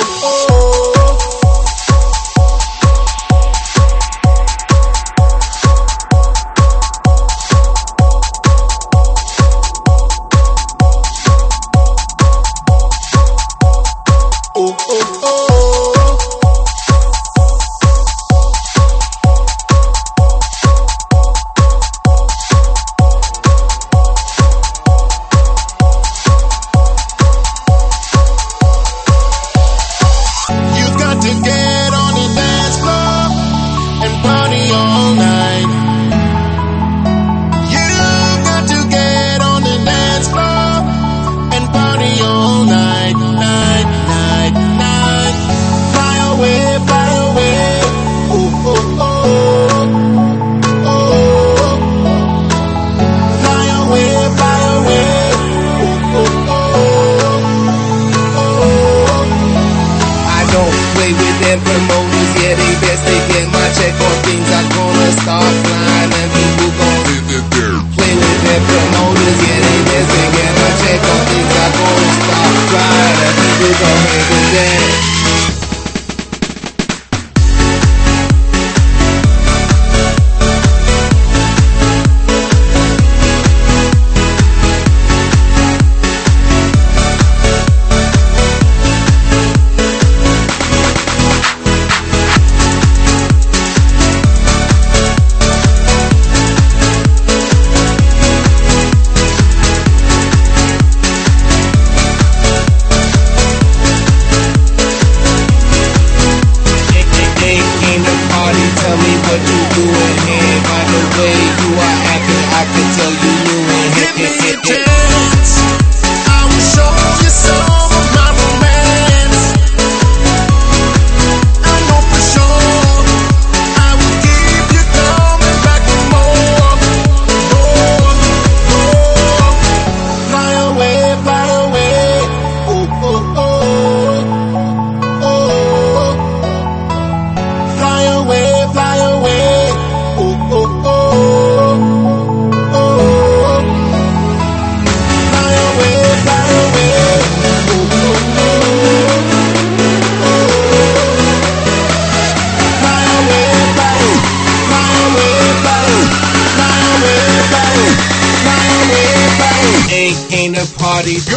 Ain't a party. Go!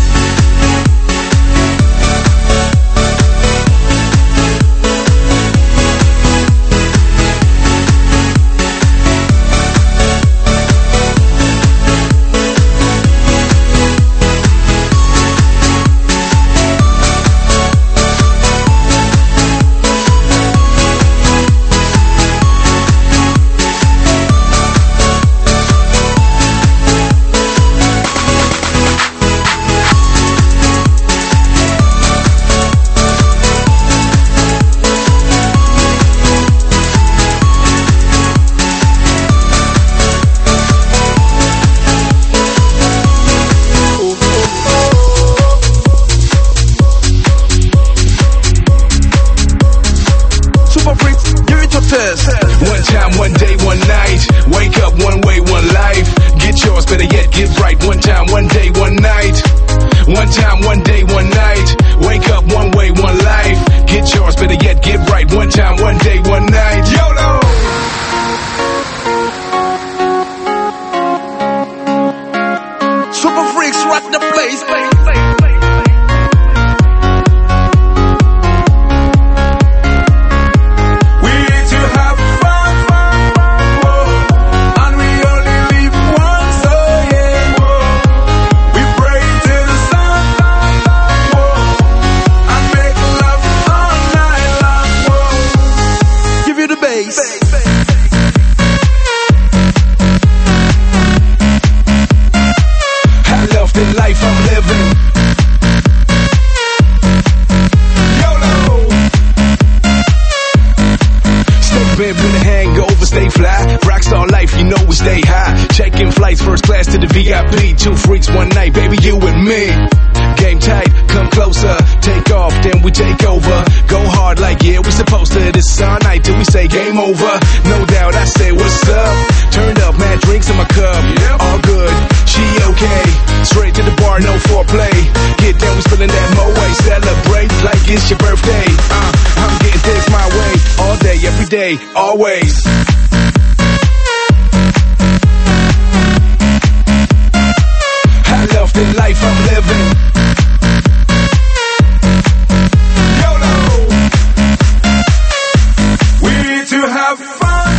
One time, one day, one night. Wake up, one way, one life. Get yours, better yet, get right. One time, one day, one night. One time, one day, one night. Wake up, one way, one life. Get yours, better yet, get right. One time, one day, one night. YOLO! Super freaks rock the place. I love the life I'm living. YOLO. Stay bent with a hangover, stay fly. Rockstar life, you know we stay high. Checking flights, first class to the VIP. Two freaks one night, baby, you and me. Game tight, come closer. Take off, then we take over. Go hard like yeah, we supposed to. This is our night till we say game over. No doubt I say what's up. Turned up, mad drinks in my cup. All good, she okay. Straight to the bar, no foreplay. Get down, we spillin' that Moe. Celebrate like it's your birthday. day, always. I love the life I'm living. YOLO. We need to have fun,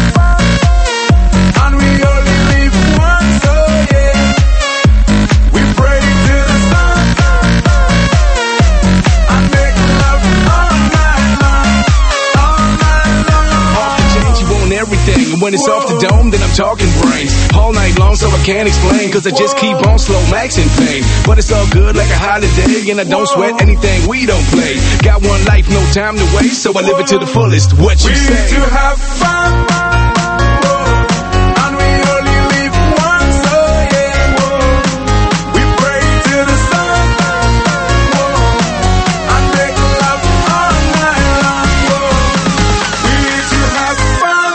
and we only live once, so yeah. We pray to the sun and make love all night long, all night long. Off the change, you want everything, and when it's off the dome, then I'm talking brains. All night long, so I can't explain, cause I just keep on slow maxing pain. But it's all good like a holiday, and I don't sweat anything we don't play. Got one life, no time to waste, so I live it to the fullest. What you say? We need to have fun, and we only live once, so yeah. We pray to the sun, and make love all night long. We need to have fun,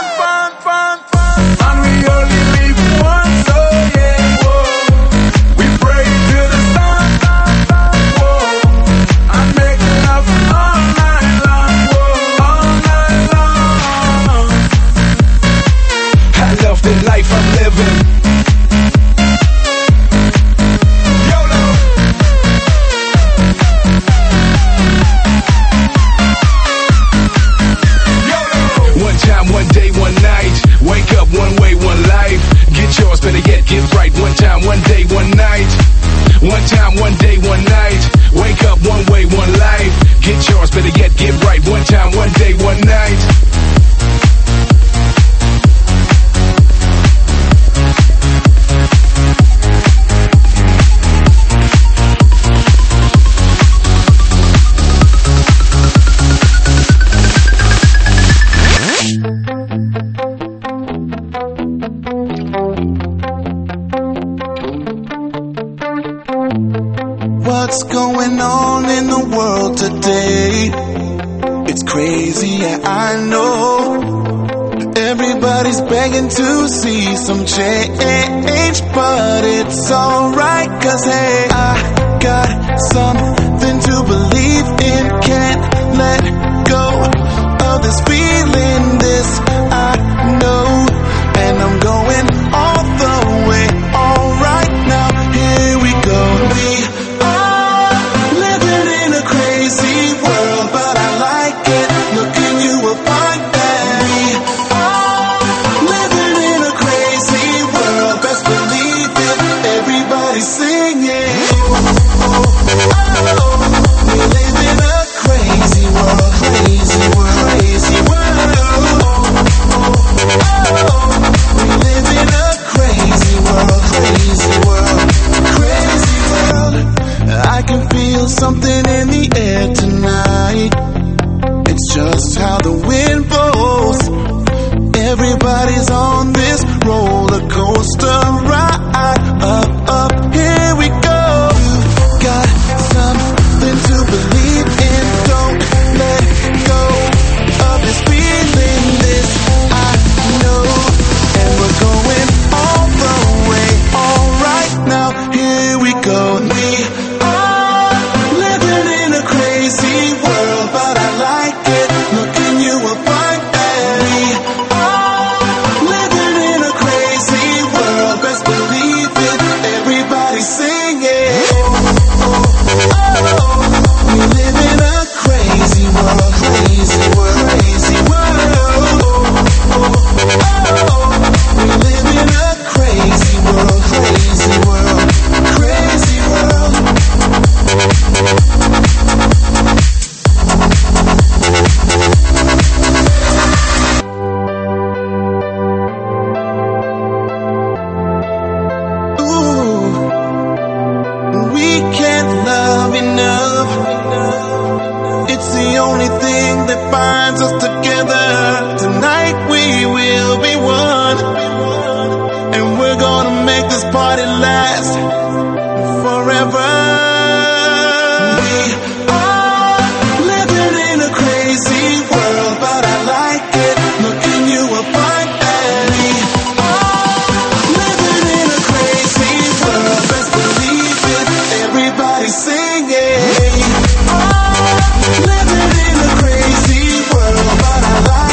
and we only live once, so yeah. We pray to the sun, and make love all night long, all night long. I love the life I'm living. YOLO. One time, one day, one night. Wake up one way, one life. Get yours, better yet, get right. One time, one day, one night. One time, one day, one night. Wake up one way, one life. Get yours, better yet, get right. One time, one day, one night. What's going on in the world today? It's crazy, yeah, I know. Everybody's begging to see some change, but it's alright, cause hey, I got something to believe in. Can't let go of this feeling, this I know. And I'm going all the way, alright now, here we go. We are living in a crazy world, but I like it. Looking you will find that we are living in a crazy world. Best believe it, everybody sing it. We live in a crazy world, crazy world, crazy world. We live in a crazy world, crazy world, crazy world. I can feel something in the air tonight. It's just how the wind blows. Everybody's on this roller coaster ride. Up, here we go. You've got something to believe in. Don't let go of this feeling, this I know. And we're going all the way, alright now, here we go. We are living in a crazy world, but I like it. Looking you will find that we are living in a crazy world. Best believe it, everybody sing it. We live in a crazy world, crazy world, crazy world. We live in a crazy world, crazy world, crazy world. Ooh, we can't love enough. It's the only thing that binds us together. Tonight we will be one, and we're gonna make this party last forever. We are living in a crazy world, but I like it. Looking you will find that we are living in a crazy world. Best believe it, everybody sing it. We are living in a crazy world, but I like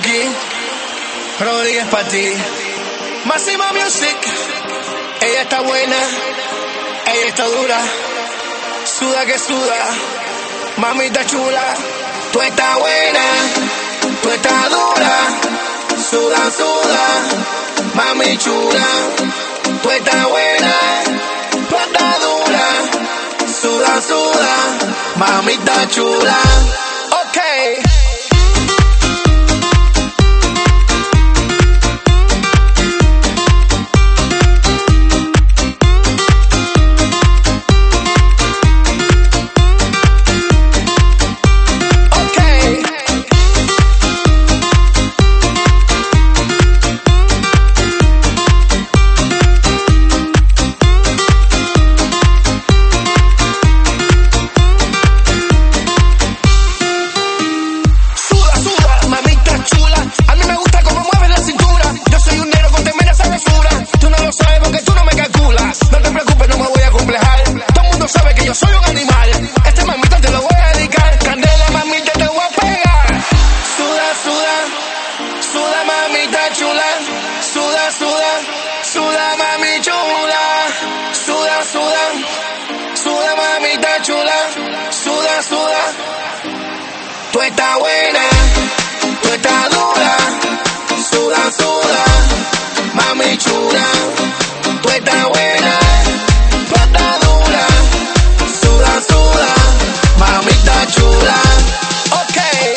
aquí, Rodríguez para ti. Máxima Music, ella está buena, ella está dura, suda que suda, mamita chula. Tú estás buena, tú estás dura, suda, suda, mami chula. Tú estás buena, tú estás dura, suda, suda, mamita chula. Okay. Tú estás buena, tú estás dura, suda, suda, mami chula. Tú estás buena, tú estás dura, suda, suda, mamita chula. Okay.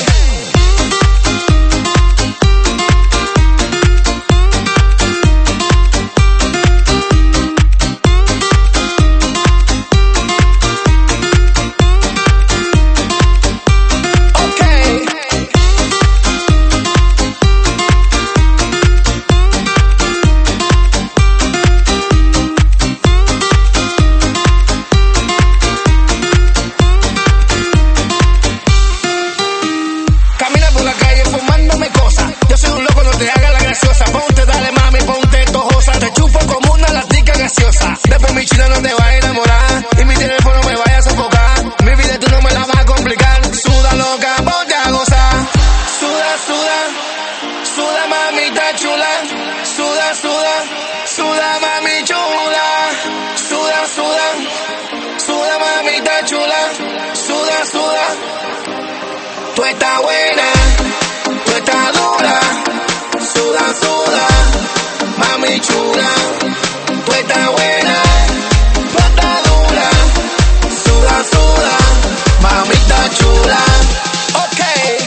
Después mi chila no te va a enamorar y mi teléfono me vaya a sofocar. Mi vida tú no me la vas a complicar. Suda loca, ponte a gozar. Suda, suda, suda mamita chula. Suda, suda, suda mami chula. Suda, suda, suda mamita chula. Suda, suda. Tú estás buena, tú estás dura. Suda, suda, mami chula. Tú estás buena, tú estás dura, suda, suda, mamita chula. Okay.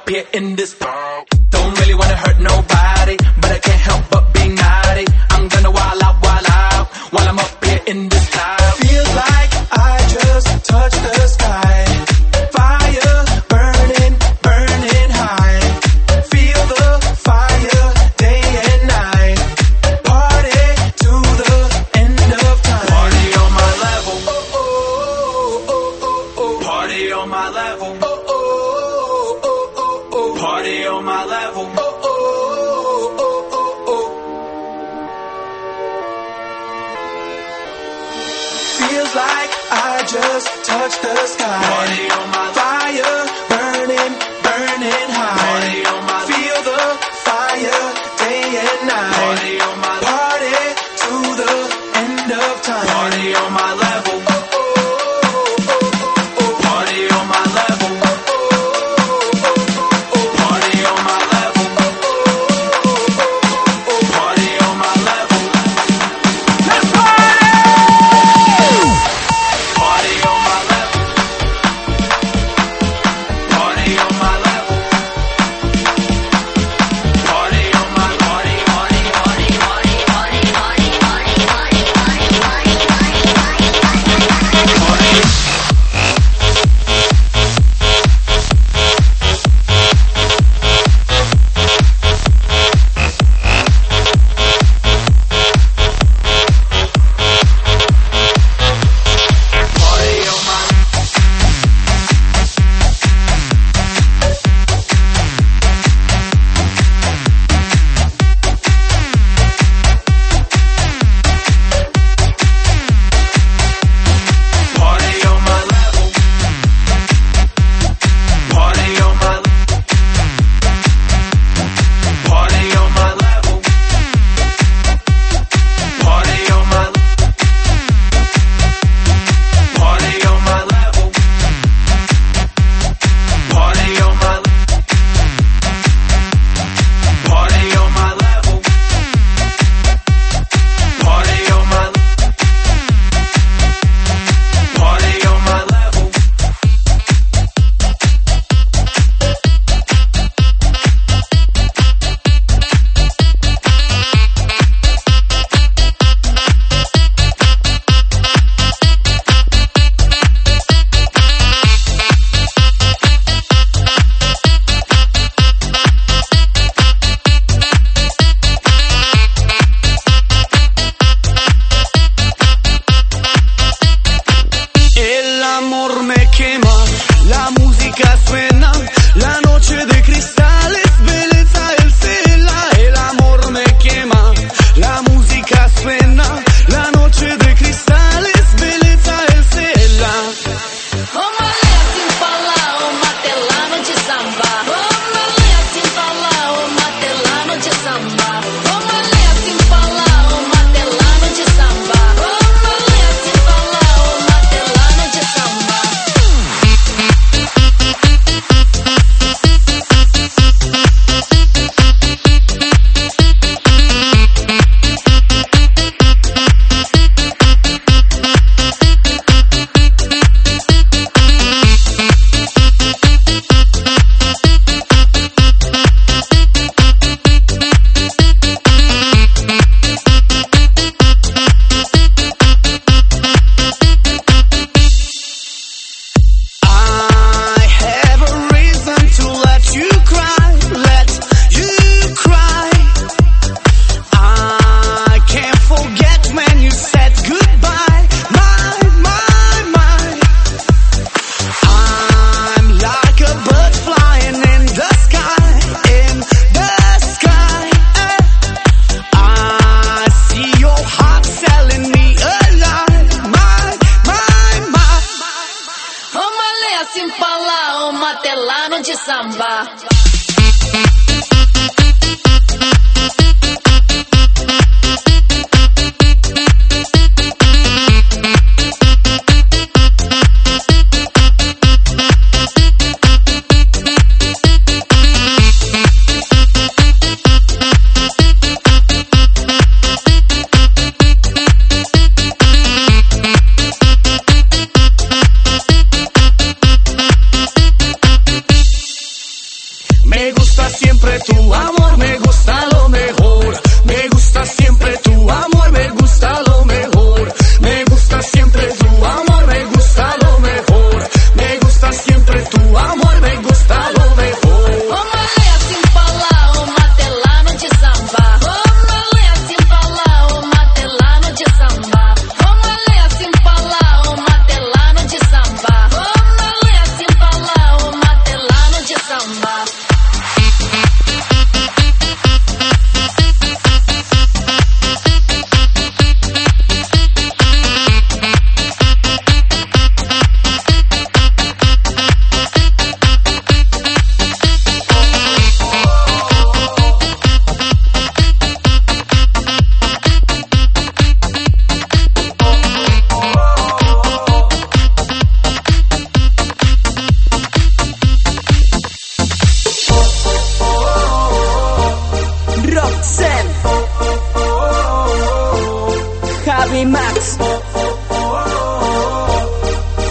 here in this. Don't really wanna hurt nobody, but I can't help but be naughty. I'm gonna wild out while I'm up here in this cloud. Feels like I just touched the sky. Fire burning, burning high. Feel the fire day and night. Party to the end of time. Party on my level. Oh, oh, oh, oh, oh. Party on my level. Oh, oh, oh, oh, oh. Party on my level. Oh, oh, oh, oh, oh. Feels like I just touched the sky. Party on my fire burning, burning high. Party on my feel the fire day and night. Party on my party to the end of time. Party on my level. Oh, oh, oh, oh, oh. Party on my level. Oh, oh, oh, oh, oh. Party on my level. Party on my level. Let's party! Party on my level. Party on my level. Party on my party, party, party, party, party, party, party, party, party, party. Party on my level. Party on my Party on my level. Party on my Party on my level. Party on my Party on my level. Party on my Party on my level. El amor me quema, la música suena, la noche de cristales, belleza el cela. El amor me quema, la música suena, la noche de cristales, belleza el cela. Omalé sem falar, o matelano de samba. Omalé sem falar, o matelano de samba. Omalé sem falar, o matelano de samba. Omalé sem falar, o matelano de samba. I have a reason to let you cry, let you cry. I can't forget when you said goodbye, my. I'm like a bird flying in the sky, I see your heart selling me a lie, my. Omalé sem falar, o matelano de samba.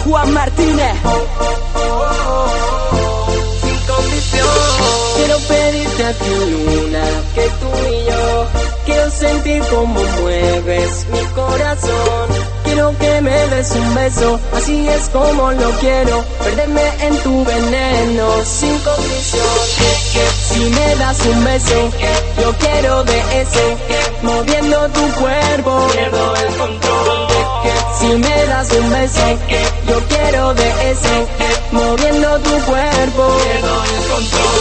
Juan Martínez. Sin condición. Quiero pedirte a ti, luna, que tú y yo quiero sentir cómo mueves mi corazón. Quiero que me des un beso, así es como lo quiero, perderme en tu veneno sin condición. Si me das un beso, yo quiero de ese, moviendo tu cuerpo, pierdo el control. Si me das un beso, yo quiero de ese, moviendo tu cuerpo, pierdo el control.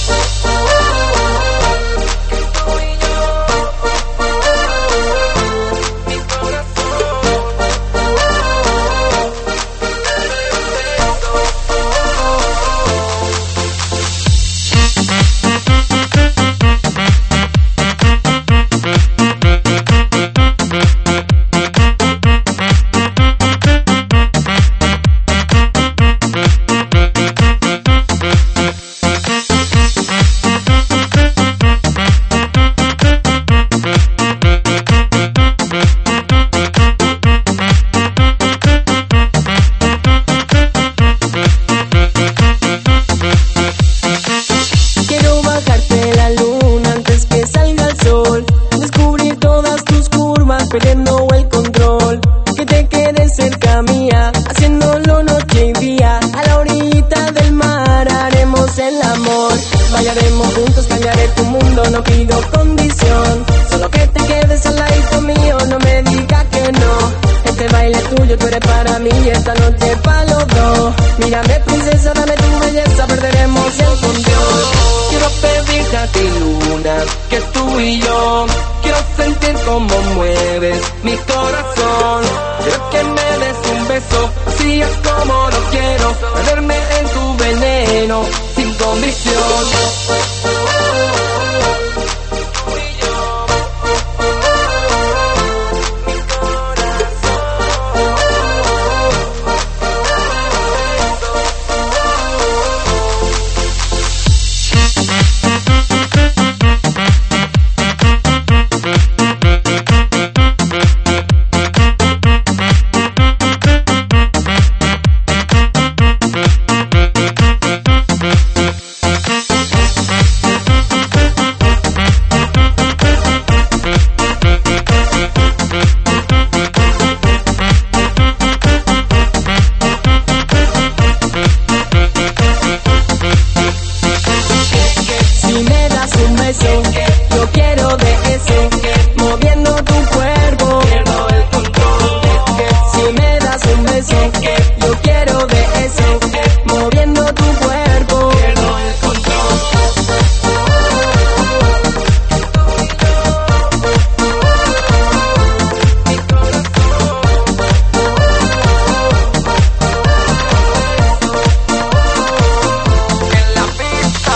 Perdiendo el control, que te quedes cerca mía, haciéndolo noche y día. A la orillita del mar haremos el amor, bailaremos juntos, cambiaré tu mundo, no pido condición. Solo que te quedes al ladito mío, no me digas que no. Este baile es tuyo, tú eres para mí y esta noche pa' los dos. Mírame princesa, dame tu belleza, perderemos el control. Quiero pedirte a ti, luna, que tú y yo quiero sentir cómo mueves mi corazón. Quiero que me des un beso, así es como lo quiero, perderme en tu veneno sin condición. Yo quiero de ese, moviendo tu cuerpo, pierdo el control. Si me das un beso, yo quiero de ese, moviendo tu cuerpo, pierdo el control. En la pista.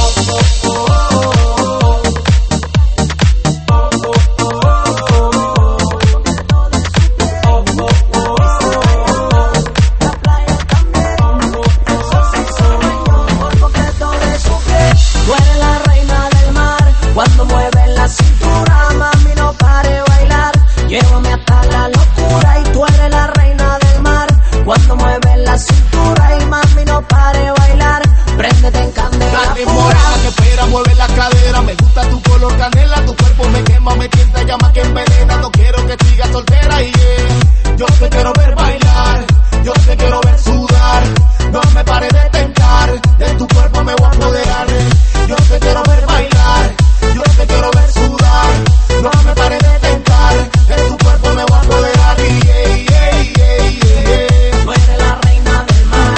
Cuando mueves la cintura, mami, no pare bailar. Llévame hasta la locura y tú eres la reina del mar. Cuando mueves la cintura y mami, no pare bailar. Préndete en candela. Dale morena que espera, mueve la cadera. Me gusta tu color canela, tu cuerpo me quema, me tienta, llama que envenena. No quiero que sigas soltera y yo te quiero ver bailar, yo te quiero ver sudar. No me pare de tentar, de tu cuerpo me voy a apoderar. Yo te quiero ver bailar, yo te quiero ver sudar. No me pare de tentar, de tu cuerpo me voy a apoderar. Tú eres la reina del mar.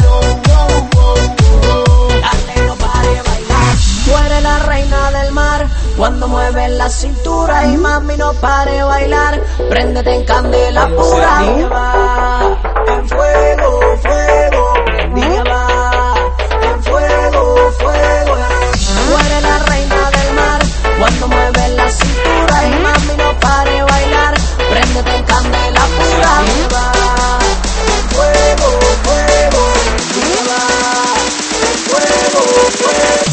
Dale, no pare bailar. Tú eres la reina del mar. Cuando mueves la cintura y mami, no pare bailar. Préndete en candela pura. En fuego, fuego. Prendida en fuego, fuego. Tú eres la reina del mar. Cuando mueves la cintura y mami, no pare bailar. Préndete en candela pura. En fuego, fuego. En fuego, fuego.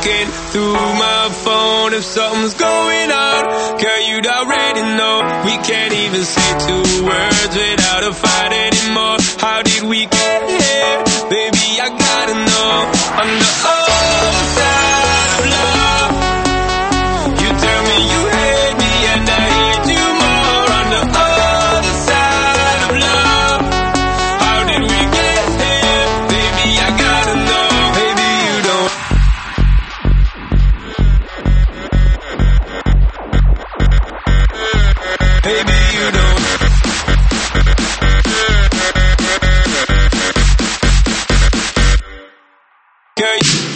looking through my phone if something's going on. Girl, you'd already know. We can't even say two words without a fight anymore. How did we get here? Baby, I gotta know. On the other side of love, you tell me you hate me and I hate you more. On the other side of love, how did we get here? Baby, I gotta know. Baby, you don't. Baby, you don't. Girl,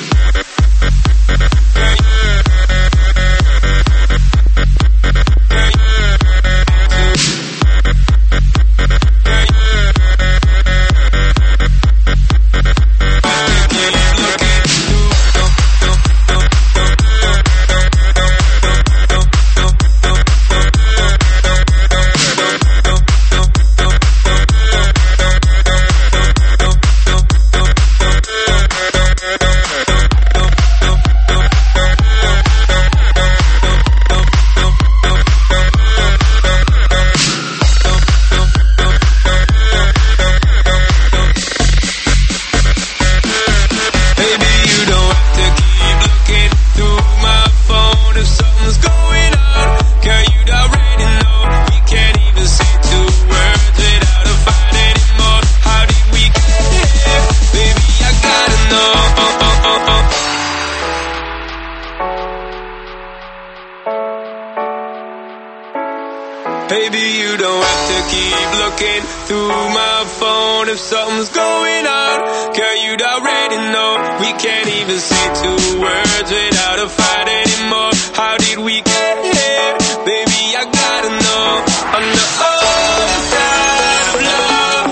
baby, you don't have to keep looking through my phone if something's going on. Girl, you'd already know. We can't even say two words without a fight anymore. How did we get here? Baby, I gotta know. On the other side of love,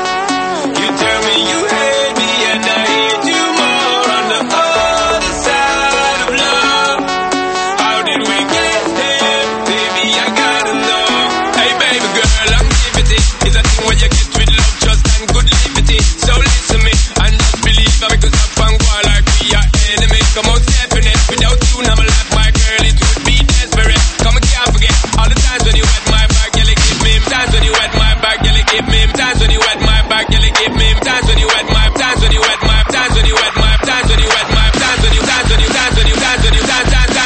you tell me you hate me and I hate you more. On the other side of love, how did we get here? Baby, I gotta know. Hey baby girl, longevity is a thing where you get with love, trust and good liberty. So listen me and just believe me, because up and go like we are enemies. Come out definite, without you now my life, my girl, it would be desperate. Come and can't forget all the times when you wet my back, girl, you give me times when you wet my back, girl, you give me times when you wet my back, girl, you give me times when you wet my times when you wet my times when you wet my times when you wet my times when you times when you times when you times when you times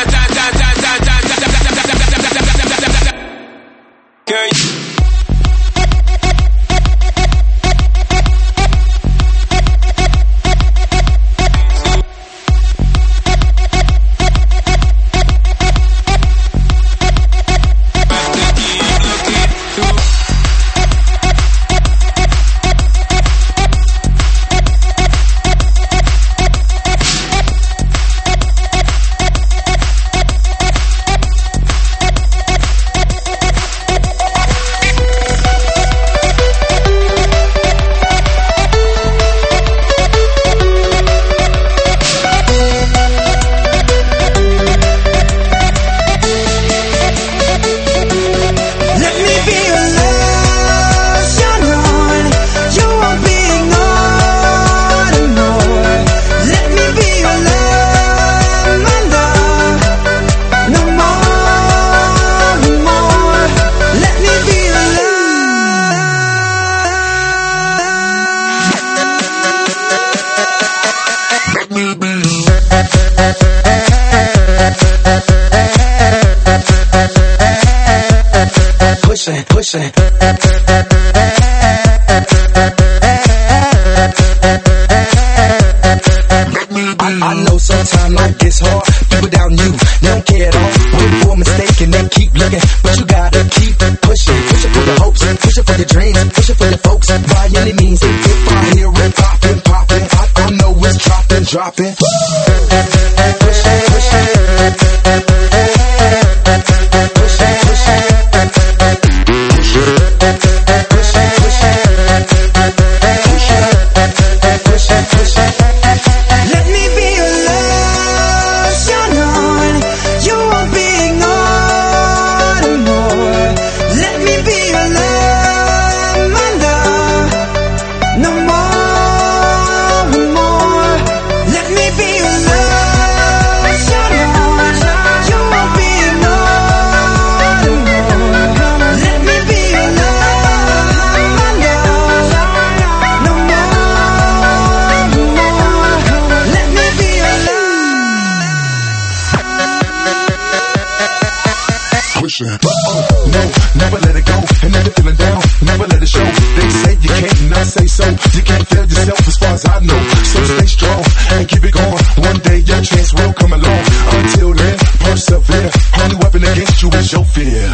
girl. Pushing. I know sometimes life gets hard. People down you, they don't care at all. Wait for a mistake and they keep looking, but you gotta keep pushing. Pushing for your hopes, pushing for your dreams, pushing for your folks. By any means, if I hear it popping, I know it's dropping. Pushing. Pushing. pushing. No, never let it go, and never feeling down, never let it show. They say you can't, and I say so. You can't fail yourself as far as I know. So stay strong and keep it going. One day your chance will come along. Until then, persevere. Only weapon against you is your fear.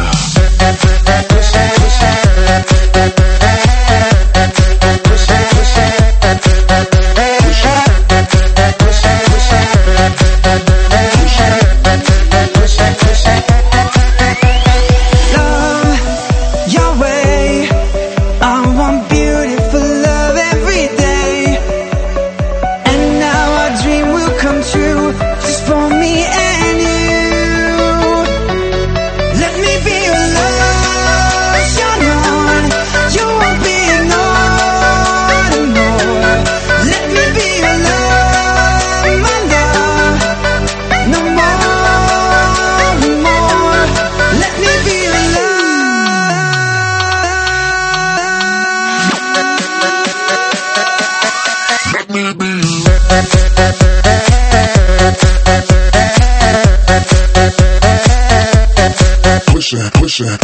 Push it.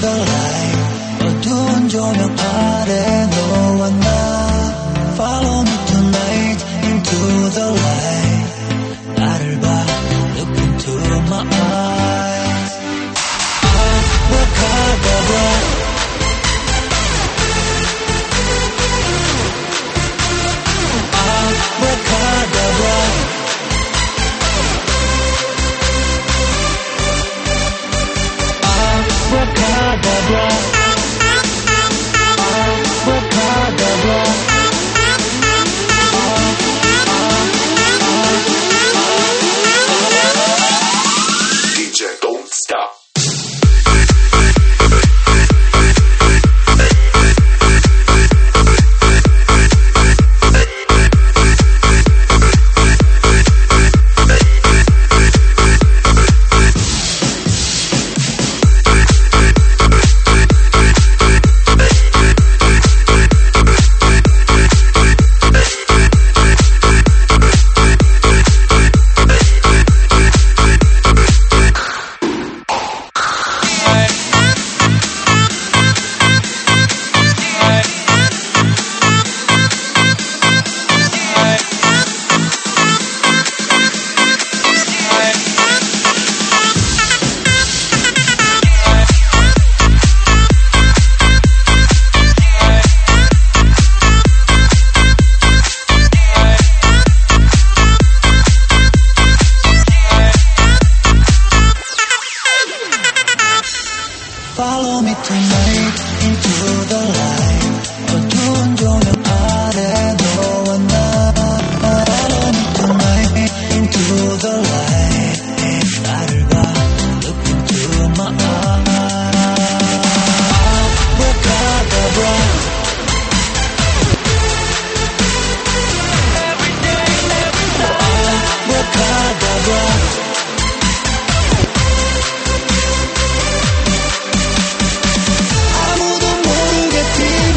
the light 어두운 조명 아래 너와 나 Follow me tonight into the light 나를 봐 Look into my eyes Abracadabra Abracadabra Abracadabra Abracadabra DJ, don't stop. Follow me tonight into the light 어두운 조명 아래 너와 나 Follow me tonight into the light 나를 봐 Look into my eyes Abracadabra Every day, every time Abracadabra 아무도 모르겠지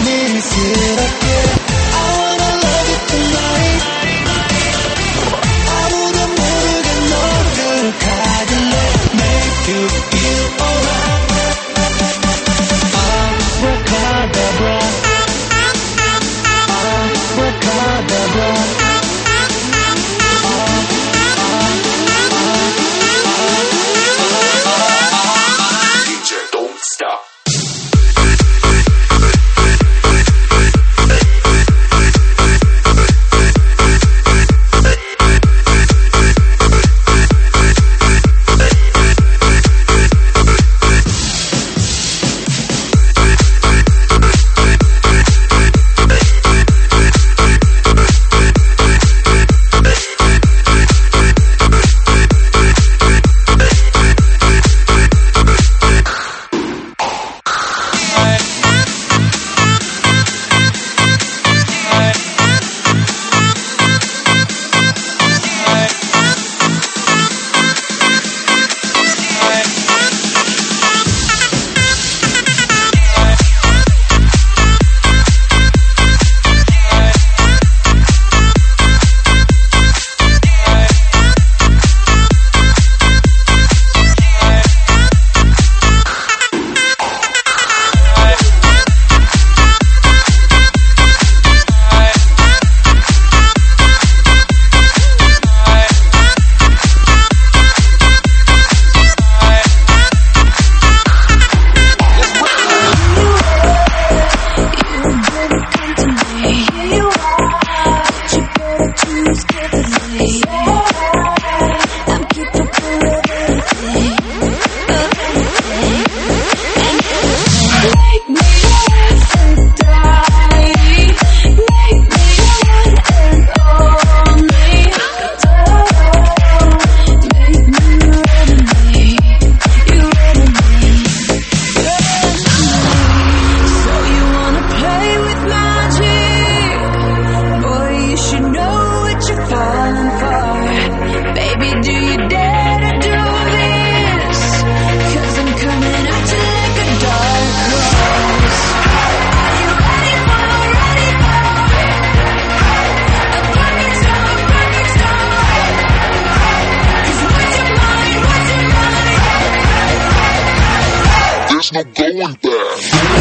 no going back.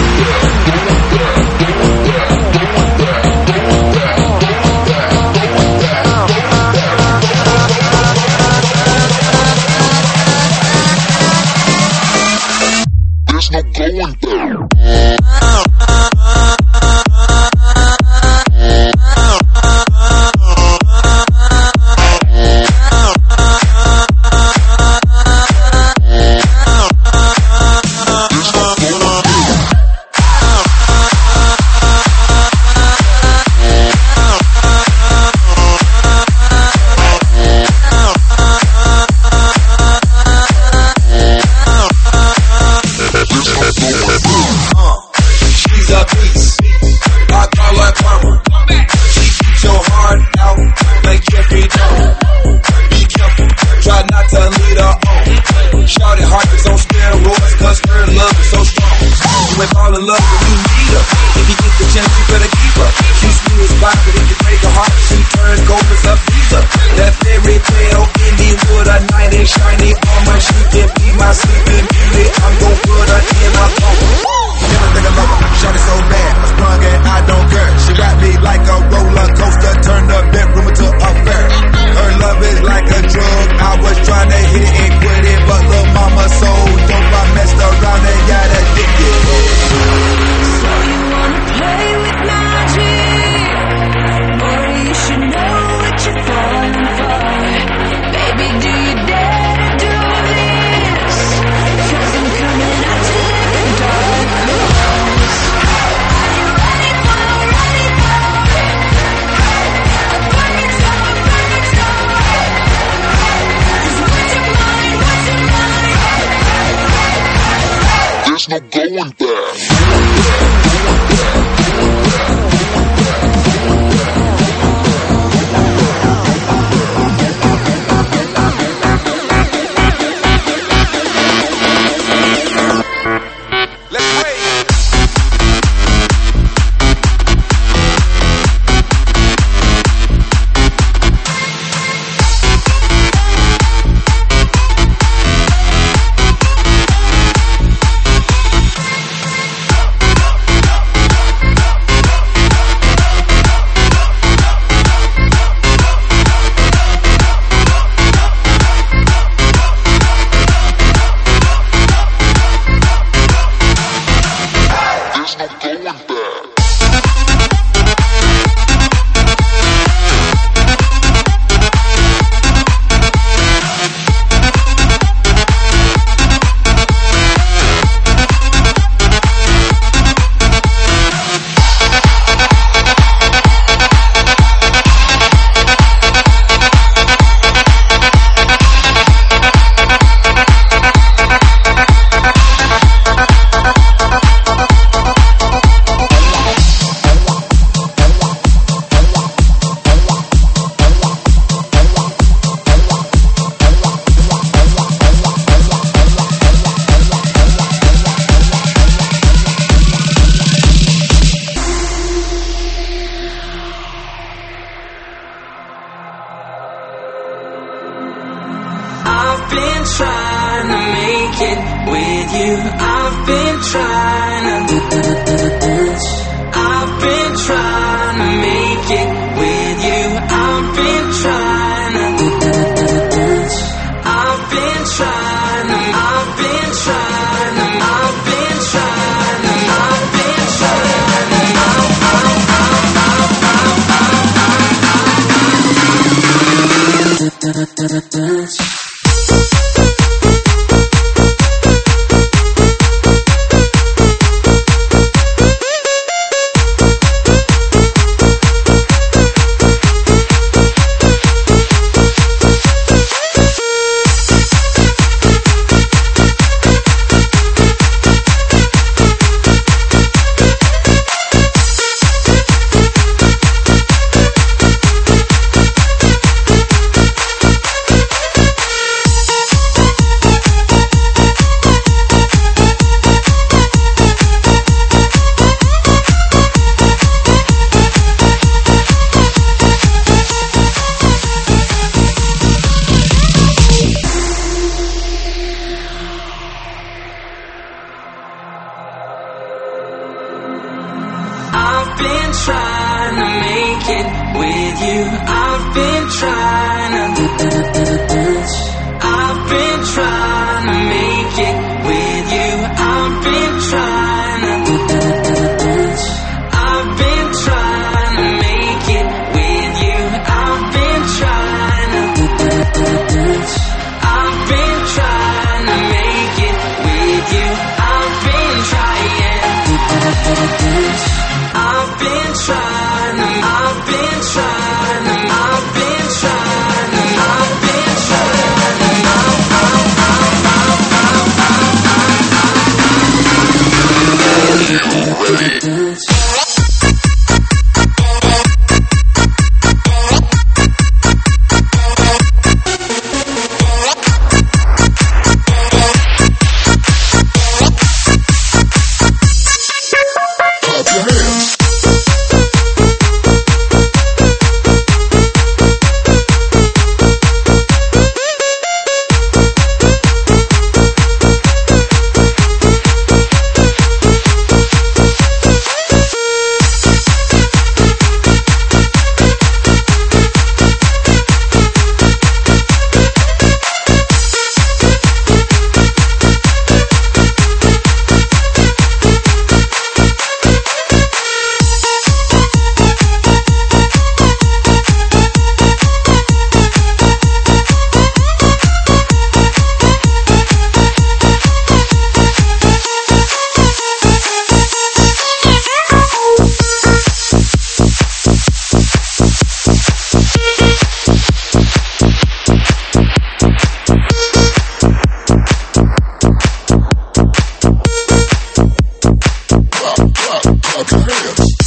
There's no going back. There's no going back. I've been trying to make it with you. I've been trying to. I've been trying to make it with you. I've been trying to. I've been trying to. I've been trying to. I've been trying to. I've been trying to. I've been trying to make it with you. I've been trying to. I've been trying to make it with you. I've been trying to. I've been trying to make it with you. I've been trying to. I've been trying to make it with you. I've been trying. I've been trying to. I've been trying to. I've been trying to. I've been trying to. Clap your hands.